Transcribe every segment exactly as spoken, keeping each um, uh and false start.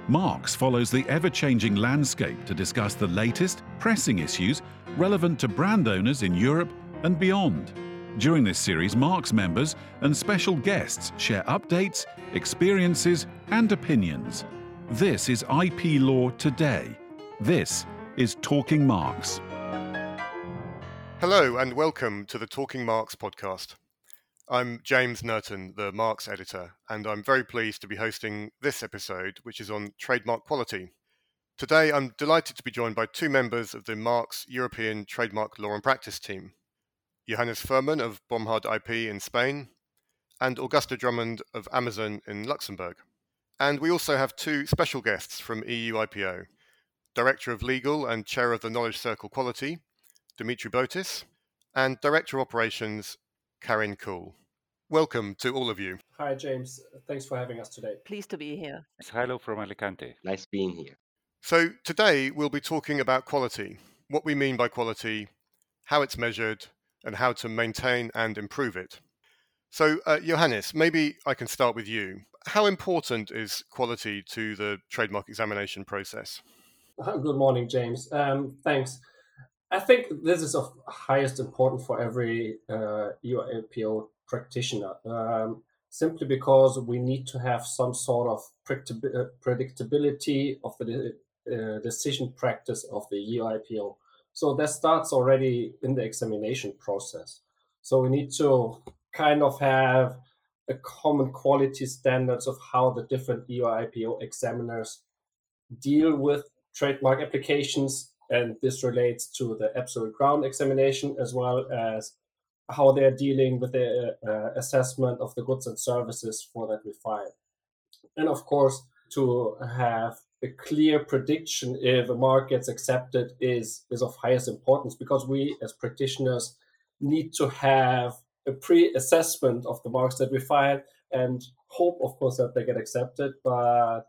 Marks follows the ever-changing landscape to discuss the latest, pressing issues relevant to brand owners in Europe and beyond. During this series, Marks members and special guests share updates, experiences, and opinions. This is I P Law Today. This is Talking Marks. Hello and welcome to the Talking Marks podcast. I'm James Nerton, the Marks editor, and I'm very pleased to be hosting this episode, which is on trademark quality. Today, I'm delighted to be joined by two members of the Marks European Trademark Law and Practice team, Johannes Furman of Bomhard I P in Spain, and Augusto Drummond of Amazon in Luxembourg. And we also have two special guests from E U I P O, Director of Legal and Chair of the Knowledge Circle Quality, Dimitri Botis, and Director of Operations, Karin Kuhl. Welcome to all of you. Hi, James. Thanks for having us today. Pleased to be here. Hello from Alicante. Nice being here. So today we'll be talking about quality, what we mean by quality, how it's measured, and how to maintain and improve it. So uh, Johannes, maybe I can start with you. How important is quality to the trademark examination process? Good morning, James. Um, thanks. I think this is of highest importance for every uh, E U I P O practitioner, um, simply because we need to have some sort of predictability of the uh, decision practice of the E U I P O. So that starts already in the examination process. So we need to kind of have a common quality standards of how the different E U I P O examiners deal with trademark applications, and this relates to the absolute ground examination as well as how they're dealing with the uh, assessment of the goods and services for that we file. And of course, to have a clear prediction if a mark gets accepted is, is of highest importance, because we as practitioners need to have a pre-assessment of the marks that we file and hope, of course, that they get accepted, but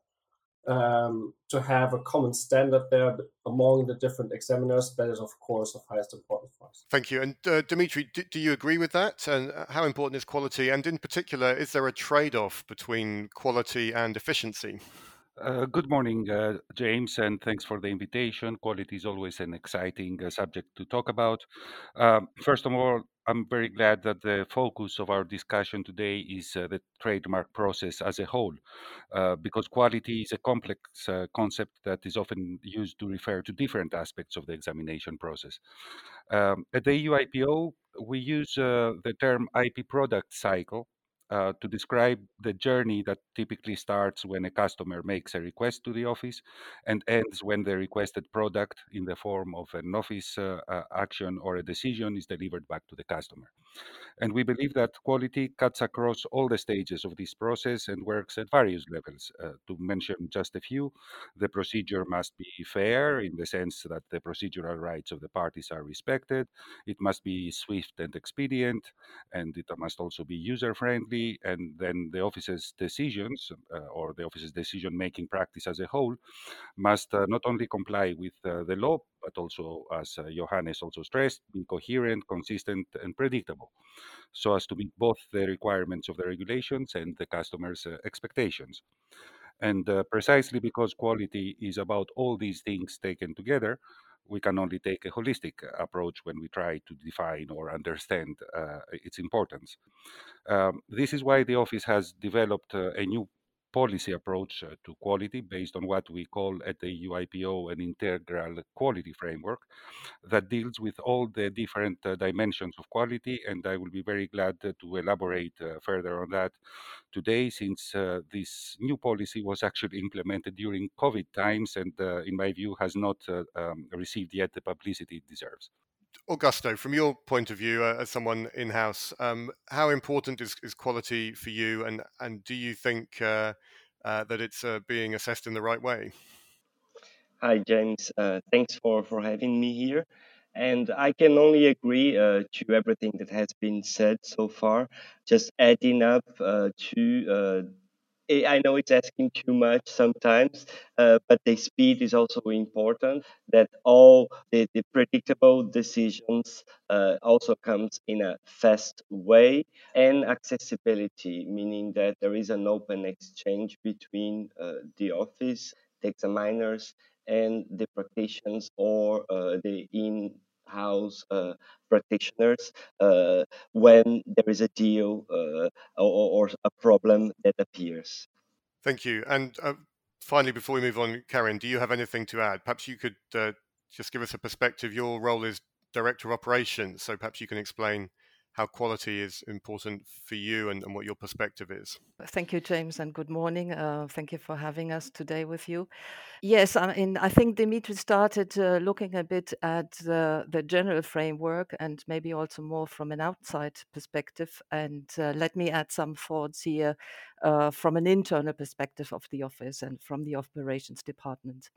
Um, to have a common standard there among the different examiners, that is, of course, of highest importance for us. Thank you. And uh, Dimitri, do, do you agree with that? And how important is quality? And in particular, is there a trade-off between quality and efficiency? Uh, good morning, uh, James, and thanks for the invitation. Quality is always an exciting uh, subject to talk about. Um, first of all, I'm very glad that the focus of our discussion today is uh, the trademark process as a whole, uh, because quality is a complex uh, concept that is often used to refer to different aspects of the examination process. Um, at the E U I P O, we use uh, the term I P product cycle uh, to describe the journey that typically starts when a customer makes a request to the office and ends when the requested product in the form of an office uh, uh, action or a decision is delivered back to the customer. And we believe that quality cuts across all the stages of this process and works at various levels. Uh, to mention just a few, the procedure must be fair in the sense that the procedural rights of the parties are respected. It must be swift and expedient, and it must also be user-friendly. And then the office's decisions, uh, or the office's decision-making practice as a whole, must uh, not only comply with uh, the law, but also, as uh, Johannes also stressed, be coherent, consistent, and predictable, so as to meet both the requirements of the regulations and the customer's uh, expectations. And uh, precisely because quality is about all these things taken together, we can only take a holistic approach when we try to define or understand uh, its importance. Um, this is why the office has developed uh, a new policy approach uh, to quality based on what we call at the U I P O an integral quality framework that deals with all the different uh, dimensions of quality. And I will be very glad uh, to elaborate uh, further on that today, since uh, this new policy was actually implemented during COVID times and, uh, in my view, has not uh, um, received yet the publicity it deserves. Augusto, from your point of view uh, as someone in-house, um, how important is, is quality for you, and, and do you think uh, uh, that it's uh, being assessed in the right way? Hi, James. Uh, thanks for, for having me here. And I can only agree uh, to everything that has been said so far. Just adding up uh, to, uh, I I know it's asking too much sometimes, uh, but the speed is also important. That all the, the predictable decisions uh, also comes in a fast way, and accessibility, meaning that there is an open exchange between uh, the office the examiners and the practitioners or uh, the in-house uh, practitioners uh, when there is a deal uh, or, or a problem that appears. Thank you. And uh, finally, before we move on, Karin, do you have anything to add? Perhaps you could uh, just give us a perspective. Your role is Director of Operations, so perhaps you can explain how quality is important for you and, and what your perspective is. Thank you, James, and good morning. Uh, thank you for having us today with you. Yes, I mean, I think Dimitri started uh, looking a bit at the, the general framework and maybe also more from an outside perspective. And uh, let me add some thoughts here uh, from an internal perspective of the office and from the operations department.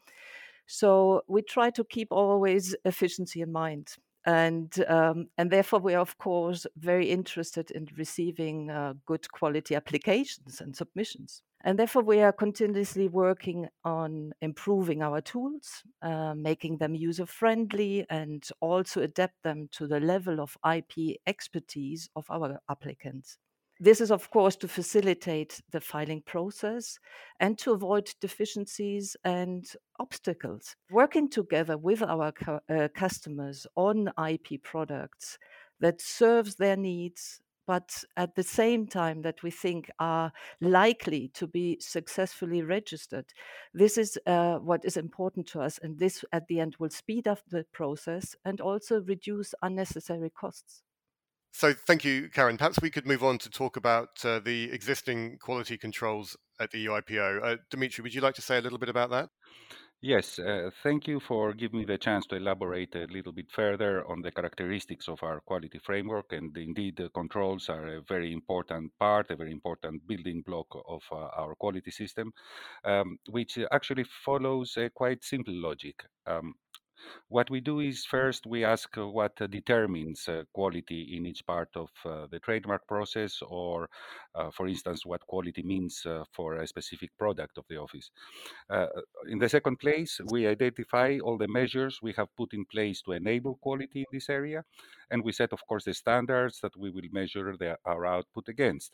So we try to keep always efficiency in mind. And um, and therefore, we are, of course, very interested in receiving uh, good quality applications and submissions. And therefore, we are continuously working on improving our tools, uh, making them user-friendly, and also adapt them to the level of I P expertise of our applicants. This is, of course, to facilitate the filing process and to avoid deficiencies and obstacles. Working together with our cu- uh, customers on I P products that serves their needs, but at the same time that we think are likely to be successfully registered. This is uh, what is important to us, and this at the end will speed up the process and also reduce unnecessary costs. So thank you, Karin. Perhaps we could move on to talk about uh, the existing quality controls at the E U I P O. Uh, Dimitri, would you like to say a little bit about that? Yes, uh, thank you for giving me the chance to elaborate a little bit further on the characteristics of our quality framework. And indeed, the controls are a very important part, a very important building block of uh, our quality system, um, which actually follows a quite simple logic. Um, What we do is first we ask uh, what uh, determines uh, quality in each part of uh, the trademark process, or, uh, for instance, what quality means uh, for a specific product of the office. Uh, in the second place, we identify all the measures we have put in place to enable quality in this area, and we set, of course, the standards that we will measure the, our output against.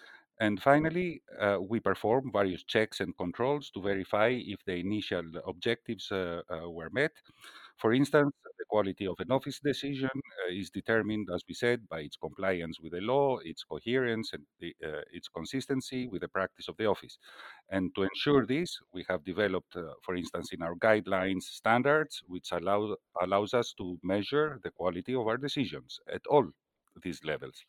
And finally, uh, we perform various checks and controls to verify if the initial objectives uh, uh, were met. For instance, the quality of an office decision uh, is determined, as we said, by its compliance with the law, its coherence, and the, uh, its consistency with the practice of the office. And to ensure this, we have developed, uh, for instance, in our guidelines, standards which allow allows us to measure the quality of our decisions at all these levels.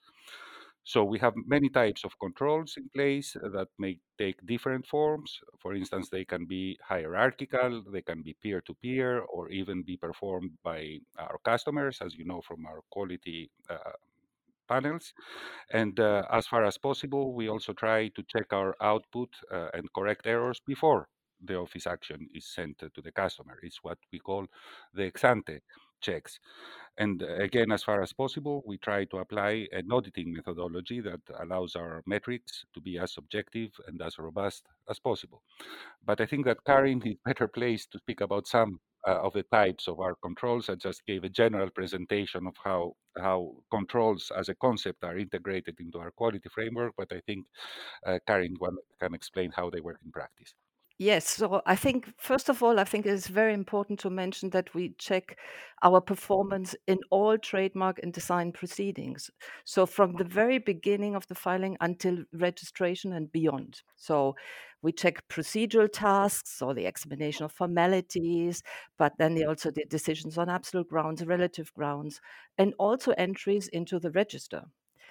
So we have many types of controls in place that may take different forms. For instance, they can be hierarchical, they can be peer-to-peer, or even be performed by our customers, as you know from our quality uh, panels. And uh, as far as possible, we also try to check our output uh, and correct errors before the office action is sent to the customer. It's what we call the ex-ante checks. And uh, again, as far as possible, we try to apply an auditing methodology that allows our metrics to be as objective and as robust as possible. But I think that Karin is better placed to speak about some uh, of the types of our controls. I just gave a general presentation of how how controls as a concept are integrated into our quality framework, but I think uh, Karin can explain how they work in practice. Yes, so I think, first of all, I think it's very important to mention that we check our performance in all trademark and design proceedings. So from the very beginning of the filing until registration and beyond. So we check procedural tasks or the examination of formalities, but then also the decisions on absolute grounds, relative grounds, and also entries into the register.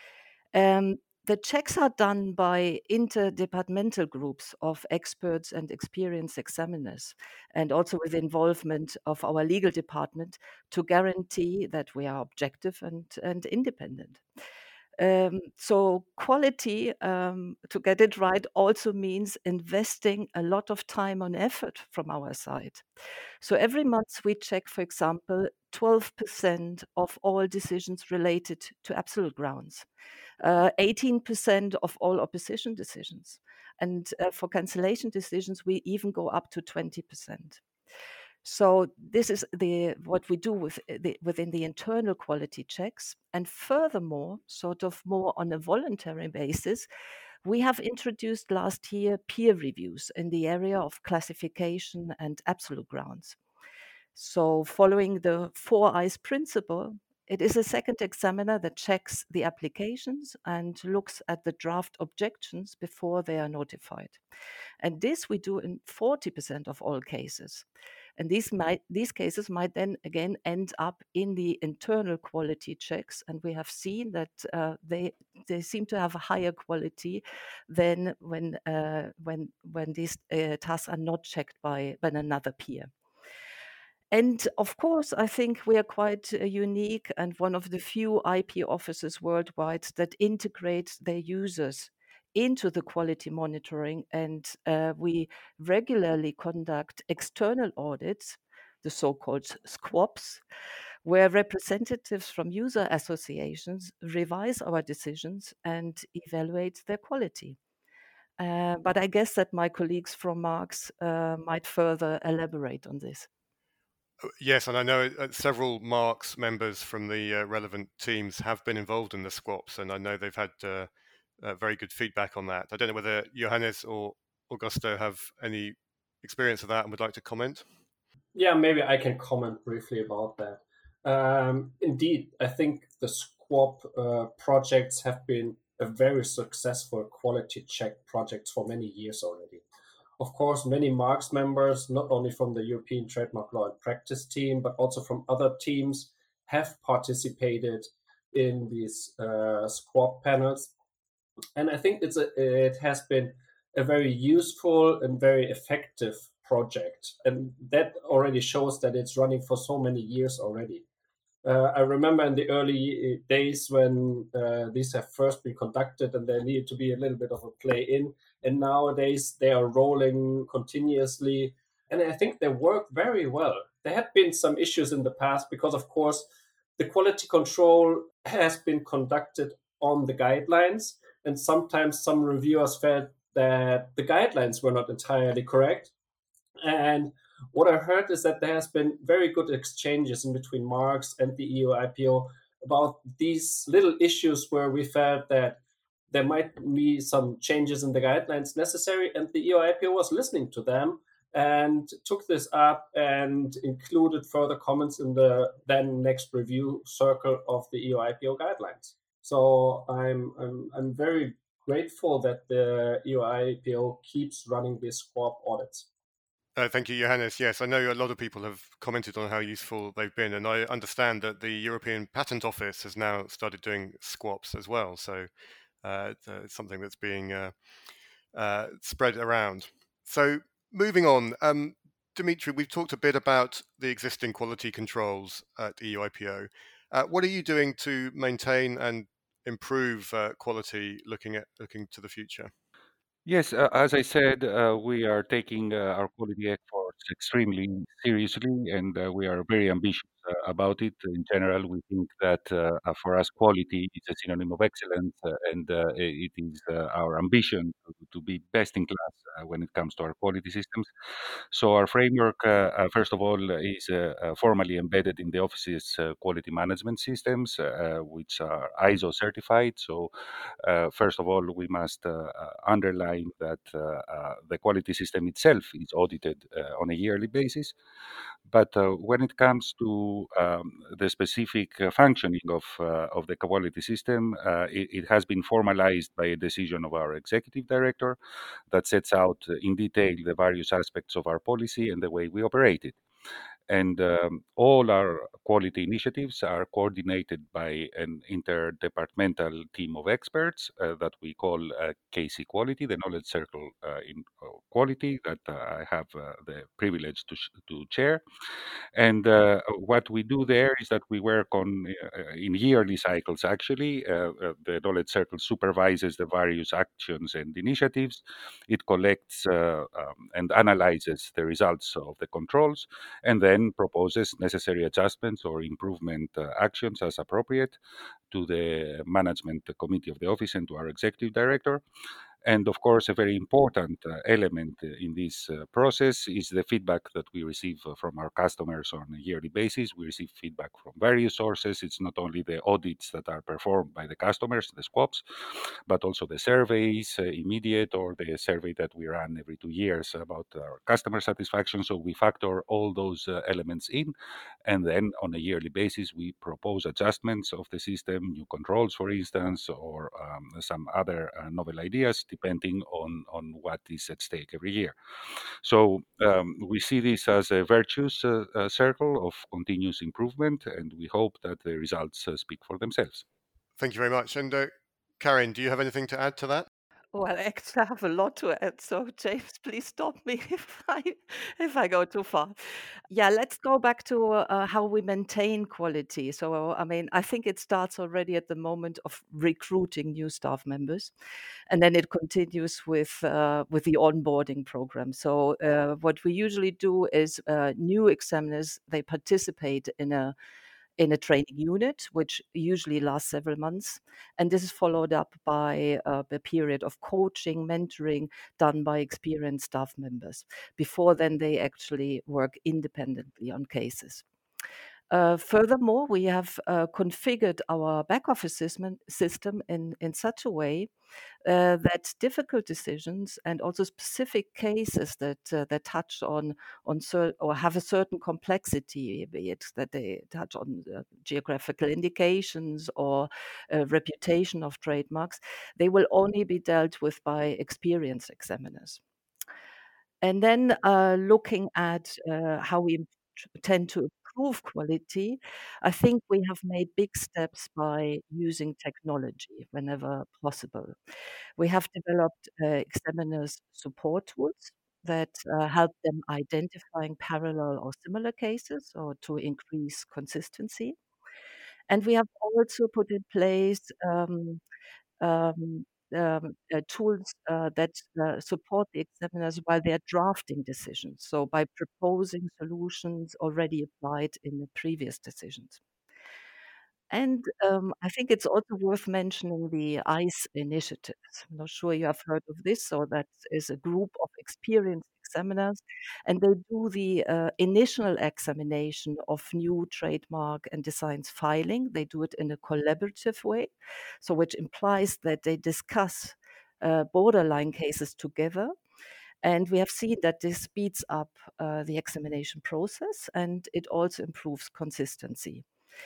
Um, the checks are done by interdepartmental groups of experts and experienced examiners, and also with involvement of our legal department to guarantee that we are objective and, and independent. Um, so quality, um, to get it right, also means investing a lot of time and effort from our side. So every month we check, for example, twelve percent of all decisions related to absolute grounds, uh, eighteen percent of all opposition decisions. And uh, for cancellation decisions, we even go up to twenty percent. So this is the what we do with the, within the internal quality checks. And furthermore, sort of more on a voluntary basis, We have introduced last year peer reviews in the area of classification and absolute grounds. So, following the four eyes principle, it is a second examiner that checks the applications and looks at the draft objections before they are notified. And this we do in forty percent of all cases. And these might these cases might then again end up in the internal quality checks, and we have seen that uh, they they seem to have a higher quality than when uh, when when these uh, tasks are not checked by by another peer. And of course, I think we are quite uh, unique and one of the few I P offices worldwide that integrate their users into the quality monitoring. And uh, we regularly conduct external audits, the so called SQOPs, where representatives from user associations revise our decisions and evaluate their quality. Uh, but I guess that my colleagues from Marx uh, might further elaborate on this. Yes, and I know uh, several Marx members from the uh, relevant teams have been involved in the SQOPs, and I know they've had uh, uh, very good feedback on that. I don't know whether Johannes or Augusto have any experience of that and would like to comment. Yeah, maybe I can comment briefly about that. Um, indeed, I think the SQOP uh, projects have been a very successful quality check project for many years already. Of course, many Marx members, not only from the European Trademark Law and Practice team, but also from other teams, have participated in these uh, SQOP panels. And I think it's a, it has been a very useful and very effective project. And that already shows that it's running for so many years already. Uh, I remember in the early days when uh, these have first been conducted and there needed to be a little bit of a play in. And nowadays they are rolling continuously. And I think they work very well. There have been some issues in the past because, of course, the quality control has been conducted on the guidelines. And sometimes some reviewers felt that the guidelines were not entirely correct. And what I heard is that there has been very good exchanges in between Marx and the E U I P O about these little issues where we felt that there might be some changes in the guidelines necessary, and the E U I P O was listening to them and took this up and included further comments in the then next review circle of the E U I P O guidelines. So I'm I'm, I'm very grateful that the E U I P O keeps running these SQOP audits. Uh, thank you, Johannes. Yes, I know a lot of people have commented on how useful they've been, and I understand that the European Patent Office has now started doing SQOPs as well. So uh, it's, uh, it's something that's being uh, uh, spread around. So moving on, um, Dimitri, we've talked a bit about the existing quality controls at E U I P O. Uh, what are you doing to maintain and improve uh, quality, looking at looking to the future? Yes, uh, as I said, uh, we are taking uh, our quality efforts extremely seriously, and uh, we are very ambitious uh, about it. In general, we think that uh, uh, for us, quality is a synonym of excellence, uh, and uh, it is uh, our ambition to, to be best in class uh, when it comes to our quality systems. So, our framework, uh, uh, first of all, is uh, uh, formally embedded in the office's uh, quality management systems, uh, which are I S O certified. So, uh, first of all, we must uh, uh, underline that uh, uh, the quality system itself is audited uh, on a yearly basis. But uh, when it comes to um, the specific uh, functioning of uh, of the quality system, uh, it, it has been formalized by a decision of our executive director that sets out uh, in detail the various aspects of our policy and the way we operate it. And um, all our quality initiatives are coordinated by an interdepartmental team of experts uh, that we call uh, K C Quality, the Knowledge Circle uh, in uh, Quality, that uh, I have uh, the privilege to, sh- to chair. And uh, what we do there is that we work on uh, in yearly cycles. Actually, uh, uh, the Knowledge Circle supervises the various actions and initiatives. It collects uh, um, and analyzes the results of the controls, and then proposes necessary adjustments or improvement uh, actions as appropriate to the management committee of the office and to our executive director. And of course, a very important uh, element uh, in this uh, process is the feedback that we receive uh, from our customers on a yearly basis. We receive feedback from various sources. It's not only the audits that are performed by the customers, the squaps, but also the surveys, uh, immediate, or the survey that we run every two years about our customer satisfaction. So we factor all those uh, elements in, and then on a yearly basis, we propose adjustments of the system, new controls, for instance, or um, some other uh, novel ideas, depending on, on what is at stake every year. So um, we see this as a virtuous uh, uh, circle of continuous improvement, and we hope that the results uh, speak for themselves. Thank you very much. And uh, Karin, do you have anything to add to that? Well, actually, I have a lot to add. So, James, please stop me if I if I go too far. Yeah, let's go back to uh, how we maintain quality. So, I mean, I think it starts already at the moment of recruiting new staff members, and then it continues with uh, with the onboarding program. So, uh, what we usually do is uh, new examiners, they participate in a in a training unit, which usually lasts several months. And this is followed up by uh, a period of coaching, mentoring done by experienced staff members. Before then, they actually work independently on cases. Uh, furthermore, we have uh, configured our back office system, system in, in such a way uh, that difficult decisions and also specific cases that uh, that touch on on cer- or have a certain complexity, be it that they touch on uh, geographical indications or uh, reputation of trademarks, they will only be dealt with by experienced examiners. And then uh, looking at uh, how we tend to improve quality, I think we have made big steps by using technology whenever possible. We have developed uh, examiners support tools that uh, help them identifying parallel or similar cases or to increase consistency. And we have also put in place um, um, um, uh, tools uh, that uh, support the examiners while they are drafting decisions. So by proposing solutions already applied in the previous decisions. And um, I think it's also worth mentioning the ICE initiatives. I'm not sure you have heard of this. So that is a group of experienced examiners, and they do the uh, initial examination of new trademark and designs filing. They do it in a collaborative way, so which implies that they discuss uh, borderline cases together. And we have seen that this speeds up uh, the examination process, and it also improves consistency.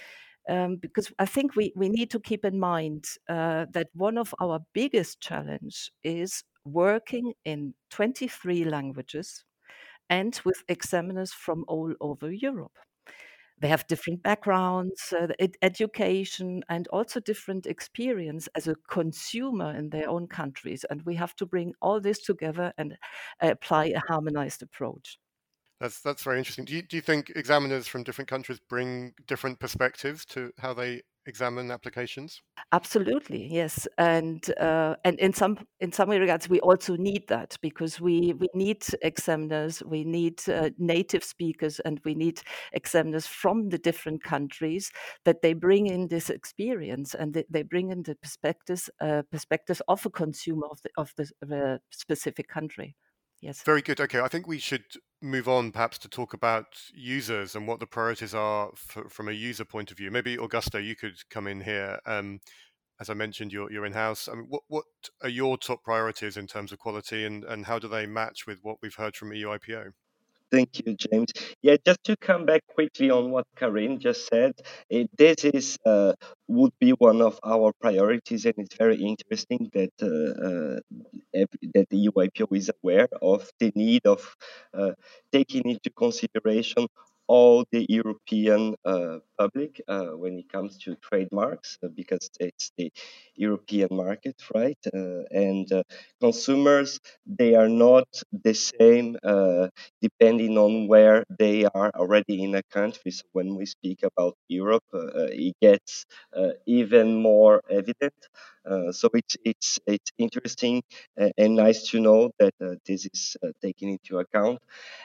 Um, because I think we, we need to keep in mind uh, that one of our biggest challenge is working in twenty-three languages and with examiners from all over Europe. They have different backgrounds, uh, ed- education, and also different experience as a consumer in their own countries. And we have to bring all this together and uh, apply a harmonized approach. That's that's very interesting. Do you do you think examiners from different countries bring different perspectives to how they examine applications? Absolutely, yes, and uh, and in some in some regards, we also need that because we we need examiners, we need uh, native speakers, and we need examiners from the different countries that they bring in this experience and they, they bring in the perspectives uh, perspectives of a consumer of the of the, the specific country. Yes. Very good. Okay, I think we should move on perhaps to talk about users and what the priorities are for, from a user point of view. Maybe Augusto, you could come in here. Um, as I mentioned, you're, you're in-house. I mean, what, what are your top priorities in terms of quality and, and how do they match with what we've heard from E U I P O? Thank you, James. Yeah, just to come back quickly on what Karin just said, it, this is uh, would be one of our priorities, and it's very interesting that uh, uh, ev- that the E U I P O is aware of the need of uh, taking into consideration all the European uh, public uh, when it comes to trademarks, uh, because it's the European market, right? Uh, and uh, consumers, they are not the same. Uh, depending on where they are already in a country. So when we speak about Europe, uh, uh, it gets uh, even more evident. Uh, so it's it's it's interesting uh, and nice to know that uh, this is uh, taken into account,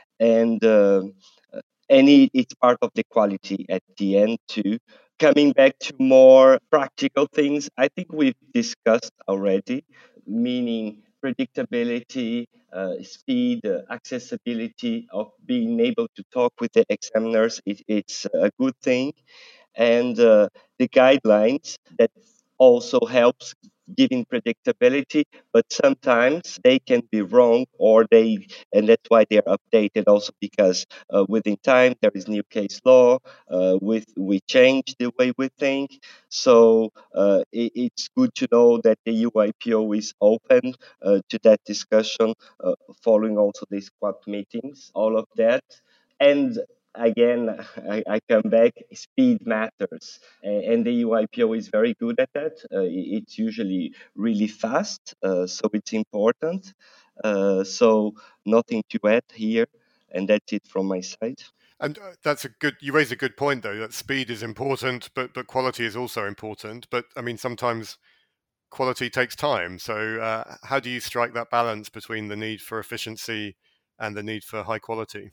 and um, uh, and it, it's part of the quality at the end too. Coming back to more practical things, I think we've discussed already, meaning predictability, uh, speed, uh, accessibility of being able to talk with the examiners, it, it's a good thing. And uh, the guidelines that also helps giving predictability, but sometimes they can be wrong, or they and that's why they are updated also, because uh, within time there is new case law, uh, with we change the way we think. So uh, it, it's good to know that the E U I P O is open uh, to that discussion, uh, following also these squad meetings, all of that. And again, I, I come back, speed matters. A- And the U I P O is very good at that. Uh, i- it's usually really fast, uh, so it's important. Uh, so nothing to add here, and that's it from my side. And uh, that's a good. You raise a good point, though. That speed is important, but but quality is also important. But I mean, sometimes quality takes time. So uh, how do you strike that balance between the need for efficiency and the need for high quality?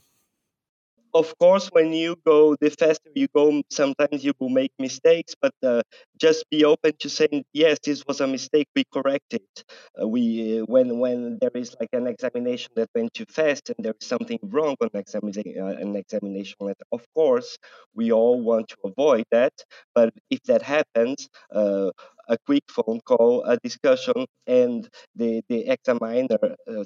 Of course, when you go, the faster you go, sometimes you will make mistakes, but uh, just be open to saying, yes, this was a mistake, we correct it. Uh, we, uh, when, when there is like an examination that went too fast and there is something wrong on examina- uh, an examination, of course, we all want to avoid that. But if that happens, uh, a quick phone call, a discussion, and the, the examiner uh,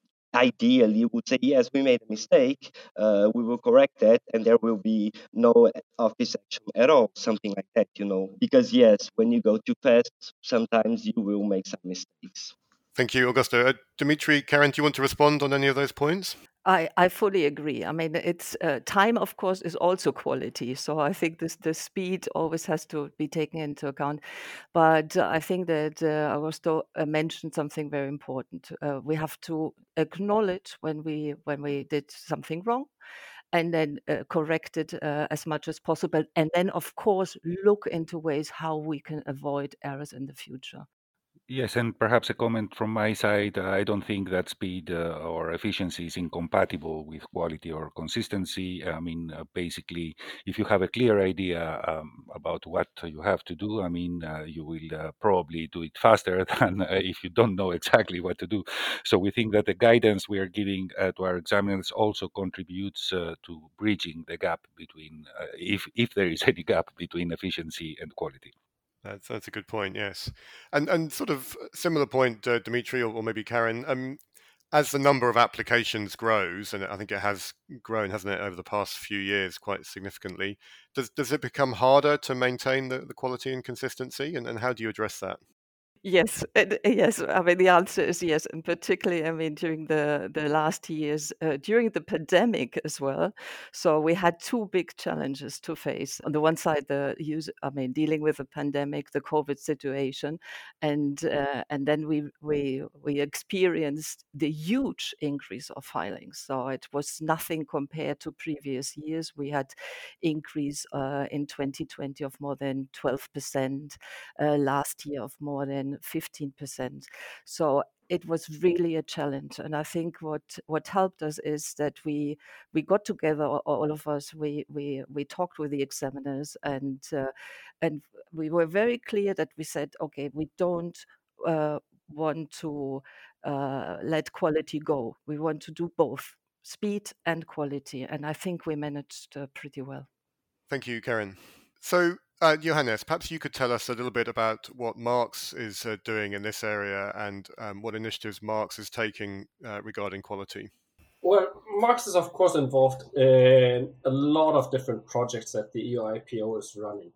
ideally would say, yes, we made a mistake, uh, we will correct that, and there will be no office action at all, something like that, you know. Because, yes, when you go too fast, sometimes you will make some mistakes. Thank you, Augusto. Uh, Dimitri, Karen, do you want to respond on any of those points? I, I fully agree. I mean, it's uh, time, of course, is also quality. So I think this the speed always has to be taken into account. But uh, I think that uh, Augusto uh, mentioned something very important. Uh, we have to acknowledge when we when we did something wrong, and then uh, correct it uh, as much as possible. And then, of course, look into ways how we can avoid errors in the future. Yes, and perhaps a comment from my side. uh, I don't think that speed uh, or efficiency is incompatible with quality or consistency. I mean, uh, basically, if you have a clear idea um, about what you have to do, I mean, uh, you will uh, probably do it faster than uh, if you don't know exactly what to do. So we think that the guidance we are giving uh, to our examiners also contributes uh, to bridging the gap between, uh, if if there is any gap between efficiency and quality. That's that's a good point. Yes, and and sort of similar point, uh, Dimitri, or, or maybe Karen. Um, as the number of applications grows, and I think it has grown, hasn't it, over the past few years quite significantly, does does it become harder to maintain the, the quality and consistency? And, and how do you address that? Yes, and, uh, yes. I mean, the answer is yes, and particularly, I mean, during the the last years, uh, during the pandemic as well. So we had two big challenges to face. On the one side, the use, I mean, dealing with the pandemic, the COVID situation, and uh, and then we we we experienced the huge increase of filings. So it was nothing compared to previous years. We had increase uh, in twenty twenty of more than twelve percent, uh, last year of more than fifteen percent. So it was really a challenge. And I think what, what helped us is that we we got together, all of us, we we, we talked with the examiners, and uh, and we were very clear that we said, okay, we don't uh, want to uh, let quality go. We want to do both speed and quality. And I think we managed uh, pretty well. Thank you, Karen. So, uh, Johannes, perhaps you could tell us a little bit about what Marx is uh, doing in this area, and um, what initiatives Marx is taking uh, regarding quality. Well, Marx is, of course, involved in a lot of different projects that the E U I P O is running.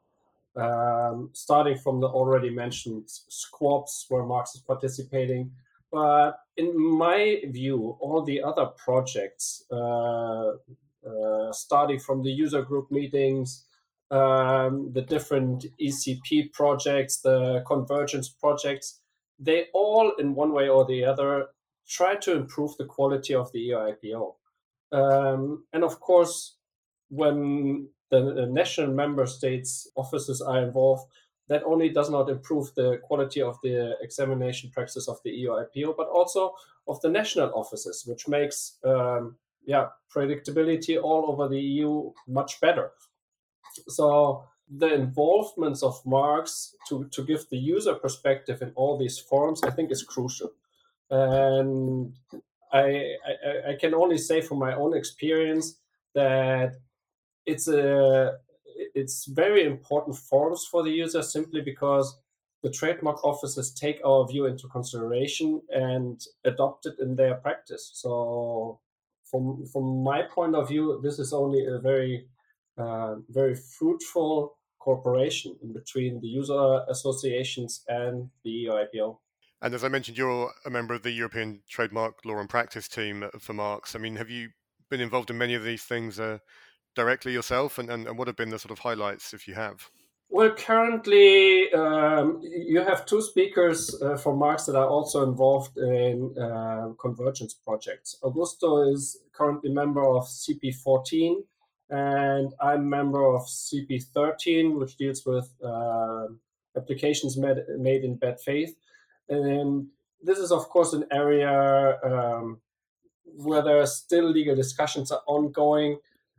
Um, starting from the already mentioned squabs where Marx is participating. But in my view, all the other projects, uh, uh, starting from the user group meetings, um, the different E C P projects, the convergence projects, they all, in one way or the other, try to improve the quality of the E U I P O. Um, and of course, when the national member states offices are involved, that only does not improve the quality of the examination practice of the E U I P O, but also of the national offices, which makes um, yeah predictability all over the E U much better. So the involvement of Marx to, to give the user perspective in all these forums, I think, is crucial. And I, I, I can only say from my own experience that it's a it's very important forums for the user, simply because the trademark offices take our view into consideration and adopt it in their practice. So from from my point of view, this is only a very uh, very fruitful cooperation in between the user associations and the E U I P O. And as I mentioned, you're a member of the European Trademark Law and Practice team for Marks. I mean, have you been involved in many of these things uh, directly yourself? And, and, and what have been the sort of highlights, if you have? Well, currently, um, you have two speakers uh, from Marx that are also involved in uh, convergence projects. Augusto is currently member of C P fourteen, and I'm member of C P thirteen, which deals with uh, applications made, made in bad faith. And this is, of course, an area um, where there are still legal discussions are ongoing.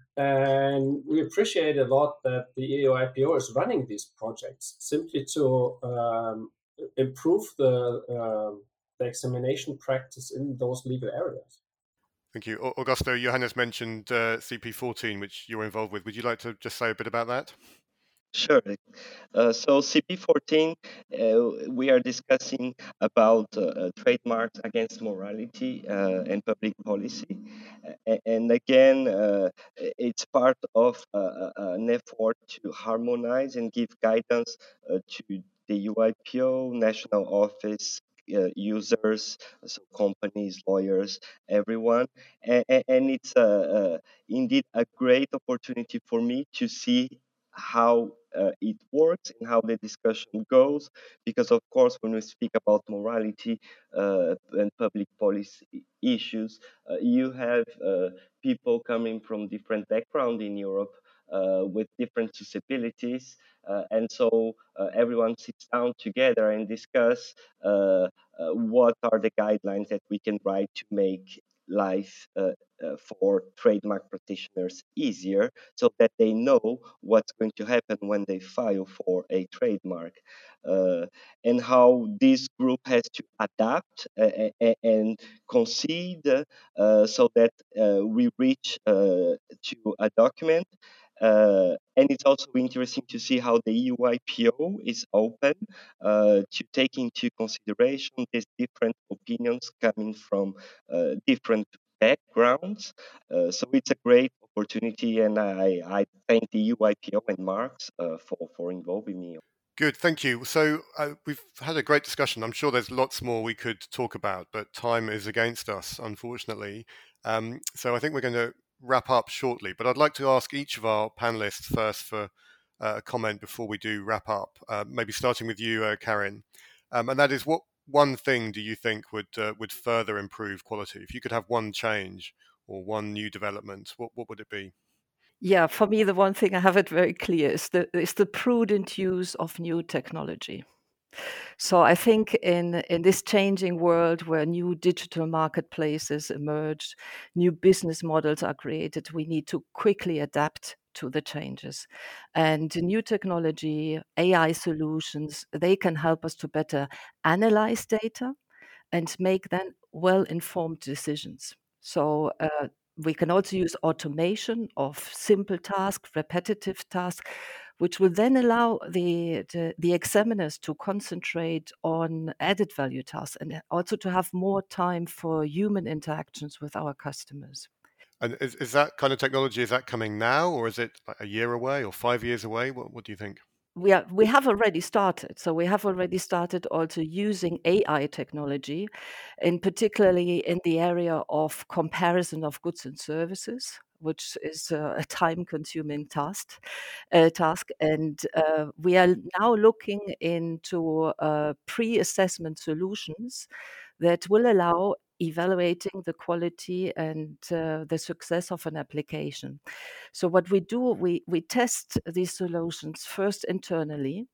And we appreciate a lot that the E U I P O is running these projects simply to um, improve the, uh, the examination practice in those legal areas. Thank you. Augusto, Johannes mentioned uh, C P fourteen, which you're involved with. Would you like to just say a bit about that? Sure. Uh, so C P fourteen, uh, we are discussing about uh, trademarks against morality uh, and public policy. A- and again, uh, it's part of uh, an effort to harmonize and give guidance uh, to the U I P O, national office, uh, users, so companies, lawyers, everyone. And, and it's uh, uh, indeed a great opportunity for me to see how uh, it works and how the discussion goes, because of course when we speak about morality uh, and public policy issues, uh, you have uh, people coming from different backgrounds in Europe uh, with different disabilities, uh, and so uh, everyone sits down together and discuss uh, uh, what are the guidelines that we can write to make life uh, uh, for trademark practitioners easier, so that they know what's going to happen when they file for a trademark, uh, and how this group has to adapt uh, and concede uh, so that uh, we reach uh, to a document. Uh, and it's also interesting to see how the E U I P O is open uh, to take into consideration these different opinions coming from uh, different backgrounds. Uh, so it's a great opportunity, and I, I thank the U I P O and Marx uh, for, for involving me. Good, thank you. So uh, we've had a great discussion. I'm sure there's lots more we could talk about, but time is against us, unfortunately. Um, so I think we're going to wrap up shortly, but I'd like to ask each of our panelists first for uh, a comment before we do wrap up, uh, maybe starting with you, uh, Karin. Um, and that is, what one thing do you think would uh, would further improve quality? If you could have one change or one new development, what, what would it be? Yeah, for me, the one thing I have it very clear is the is the prudent use of new technology. So I think in in this changing world where new digital marketplaces emerge, new business models are created, we need to quickly adapt to the changes. And new technology, A I solutions, they can help us to better analyze data and make then well-informed decisions. So uh, we can also use automation of simple tasks, repetitive tasks, which will then allow the, the, the examiners to concentrate on added value tasks and also to have more time for human interactions with our customers. And is, is that kind of technology, is that coming now, or is it like a year away or five years away? What, what do you think? We are we have already started. So we have already started also using A I technology, in particularly in the area of comparison of goods and services, which is uh, a time-consuming task. Uh, task, and uh, we are now looking into uh, pre-assessment solutions that will allow evaluating the quality and uh, the success of an application. So what we do, we we test these solutions first internally,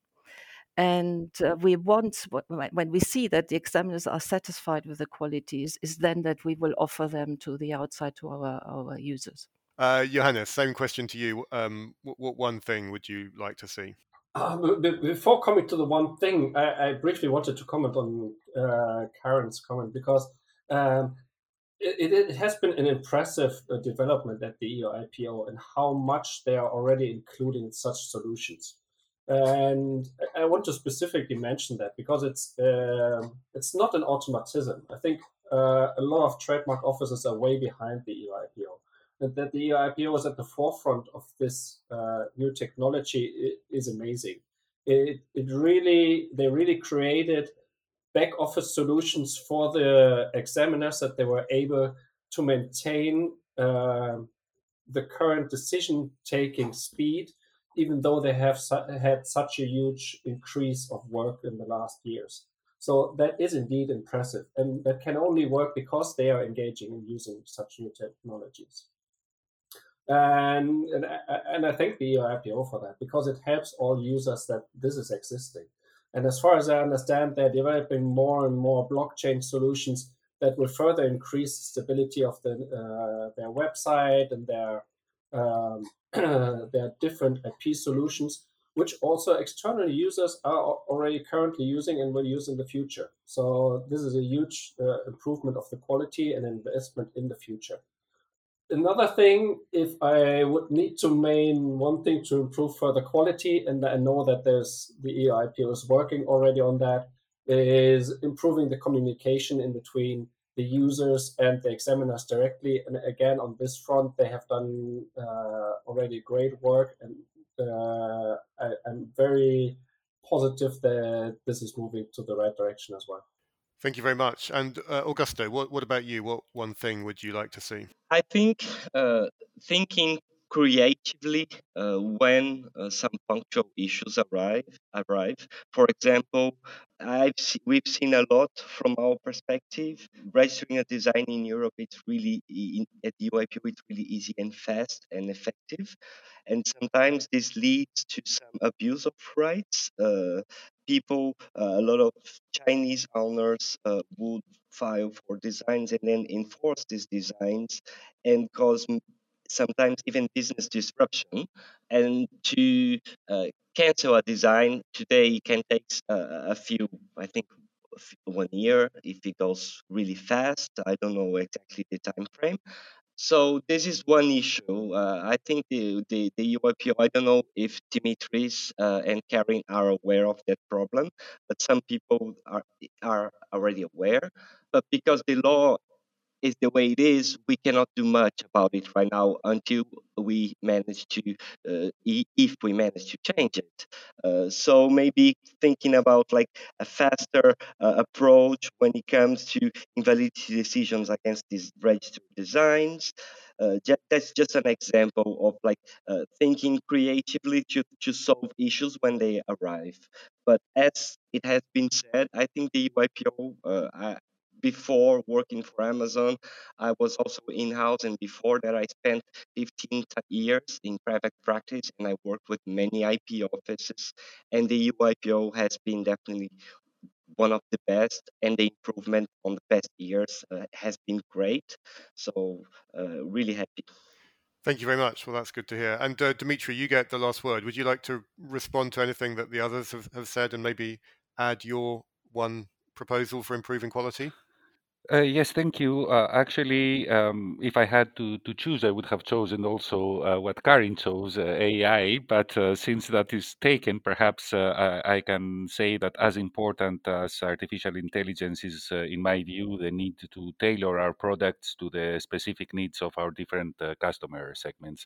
and uh, we want wh- wh- when we see that the examiners are satisfied with the qualities, is then that we will offer them to the outside to our our users. Uh, Johannes, same question to you. Um, what, what one thing would you like to see? Uh, b- b- before coming to the one thing, I, I briefly wanted to comment on uh, Karen's comment because um, it, it, it has been an impressive uh, development at the E U I P O and how much they are already including such solutions. And I I want to specifically mention that because it's um it's not an automatism. I think uh, a lot of trademark offices are way behind the E U I P O. And that the E U I P O is at the forefront of this uh, new technology i- is amazing. It, it really they really created back office solutions for the examiners that they were able to maintain uh, the current decision taking speed, even though they have su- had such a huge increase of work in the last years. So that is indeed impressive, and that can only work because they are engaging in using such new technologies. And and, I- and I thank the E U I P O for that because it helps all users that this is existing. And as far as I understand, they're developing more and more blockchain solutions that will further increase the stability of the, uh, their website and their um, their different I P solutions, which also external users are already currently using and will use in the future. So this is a huge uh, improvement of the quality and investment in the future. Another thing, if I would need to main one thing to improve further quality, and I know that there's the E I P O is working already on that, is improving the communication in between the users and the examiners directly. And again, on this front, they have done uh, already great work, and uh, I, I'm very positive that this is moving to the right direction as well. Thank you very much. And uh, Augusto, what, what about you? What one thing would you like to see? I think uh, thinking creatively uh, when uh, some punctual issues arrive. Arrive. For example, I've se- we've seen a lot from our perspective. Registering a design in Europe, it's really e- in, at U I P O, it's really easy and fast and effective. And sometimes this leads to some abuse of rights. Uh, people, uh, a lot of Chinese owners uh, would file for designs and then enforce these designs and cause m- sometimes even business disruption. And to uh, cancel a design today can take uh, a few, I think, a f- one year if it goes really fast. I don't know exactly the time frame. So this is one issue. Uh, I think the, the, the U I P O, I don't know if Dimitris uh, and Karen are aware of that problem, but some people are, are already aware. But because the law is the way it is, we cannot do much about it right now until we manage to, uh, i- if we manage to change it. Uh, so maybe thinking about like a faster uh, approach when it comes to invalidity decisions against these registered designs. Uh, ju- that's just an example of like uh, thinking creatively to, to solve issues when they arrive. But as it has been said, I think the U I P O, uh, I, before working for Amazon, I was also in house, and before that, I spent fifteen t- years in private practice, and I worked with many I P offices. And the U I P O has been definitely one of the best, and the improvement on the past years uh, has been great. So, uh, really happy. Thank you very much. Well, that's good to hear. And uh, Dimitri, you get the last word. Would you like to respond to anything that the others have, have said and maybe add your one proposal for improving quality? Uh, yes, thank you. Uh, actually, um, if I had to, to choose, I would have chosen also uh, what Karin chose, uh, A I. But uh, since that is taken, perhaps uh, I, I can say that as important as artificial intelligence is, uh, in my view, the need to tailor our products to the specific needs of our different uh, customer segments.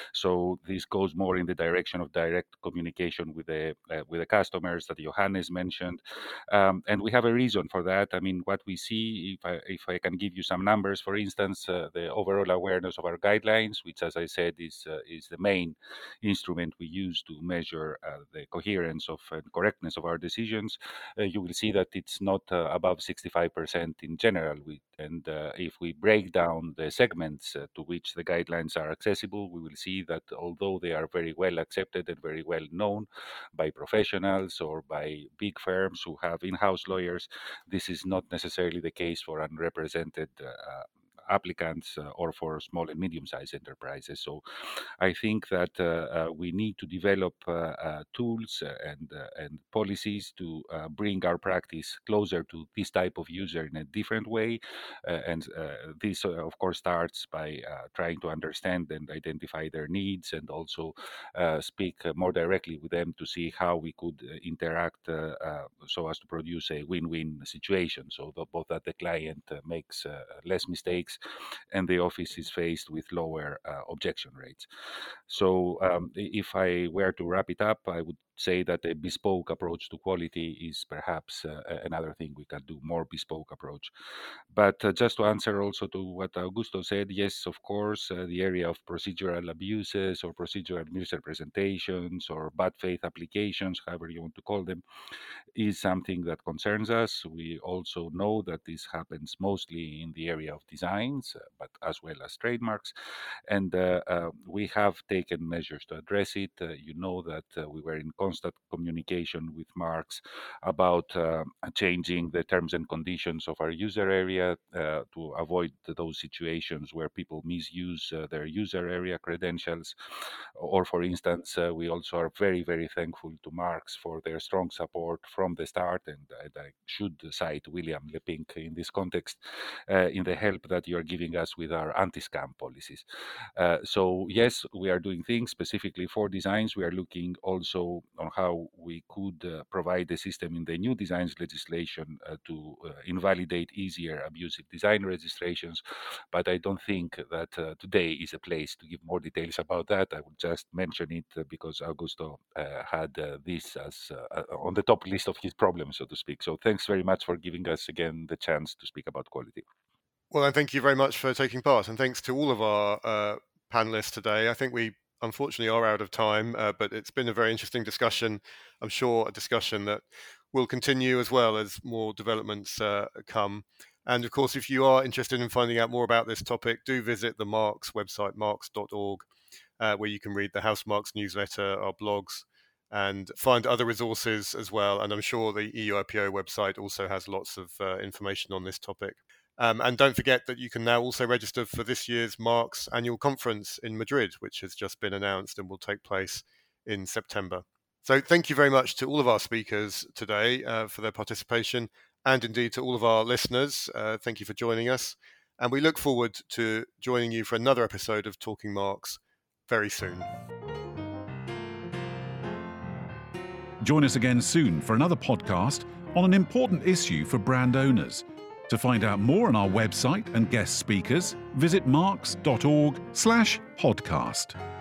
So this goes more in the direction of direct communication with the uh, with the customers that Johannes mentioned, um, and we have a reason for that. I mean, what we see, if I, if I can give you some numbers, for instance, uh, the overall awareness of our guidelines, which, as I said, is uh, is the main instrument we use to measure uh, the coherence of and correctness of our decisions, uh, you will see that it's not uh, above sixty-five percent in general. We, and uh, if we break down the segments uh, to which the guidelines are accessible, we will see that although they are very well accepted and very well known by professionals or by big firms who have in-house lawyers, this is not necessarily the case for unrepresented uh, applicants uh, or for small and medium-sized enterprises. So I think that uh, uh, we need to develop uh, uh, tools and uh, and policies to uh, bring our practice closer to this type of user in a different way. Uh, and uh, this, uh, of course, starts by uh, trying to understand and identify their needs, and also uh, speak uh, more directly with them to see how we could uh, interact uh, uh, so as to produce a win-win situation. So that both that the client uh, makes uh, less mistakes and the office is faced with lower uh, objection rates. So um, if I were to wrap it up, I would say that a bespoke approach to quality is perhaps uh, another thing we can do, more bespoke approach. But uh, just to answer also to what Augusto said, yes, of course, uh, the area of procedural abuses or procedural misrepresentations or bad faith applications, however you want to call them, is something that concerns us. We also know that this happens mostly in the area of designs, uh, but as well as trademarks. And uh, uh, we have taken measures to address it. Uh, you know that uh, we were in constant communication with Marx about uh, changing the terms and conditions of our user area uh, to avoid those situations where people misuse uh, their user area credentials. Or, for instance, uh, we also are very, very thankful to Marx for their strong support from the start, and, and I should cite William Lepink in this context, uh, in the help that you are giving us with our anti-scam policies. Uh, so yes, we are doing things specifically for designs. We are looking also on how we could uh, provide a system in the new designs legislation uh, to uh, invalidate easier abusive design registrations. But I don't think that uh, today is a place to give more details about that. I would just mention it uh, because Augusto uh, had uh, this as uh, on the top list of his problems, so to speak. So thanks very much for giving us again the chance to speak about quality. Well, and thank you very much for taking part, and thanks to all of our uh, panelists today. I think we unfortunately are out of time, uh, but it's been a very interesting discussion. I'm sure a discussion that will continue as well as more developments uh, come. And of course, if you are interested in finding out more about this topic, do visit the Marx website, marx dot org, uh, where you can read the House Marx newsletter, our blogs, and find other resources as well. And I'm sure the E U I P O website also has lots of uh, information on this topic. Um, and don't forget that you can now also register for this year's Marx annual conference in Madrid, which has just been announced and will take place in September. So thank you very much to all of our speakers today uh, for their participation, and indeed to all of our listeners. Uh, thank you for joining us. And we look forward to joining you for another episode of Talking Marx very soon. Join us again soon for another podcast on an important issue for brand owners. To find out more on our website and guest speakers, visit marx dot org slash podcast.